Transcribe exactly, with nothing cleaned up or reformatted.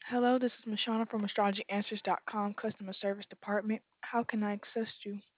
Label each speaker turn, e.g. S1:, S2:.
S1: Hello, this is Mashana from astrology answers dot com customer service department. How can I assist you?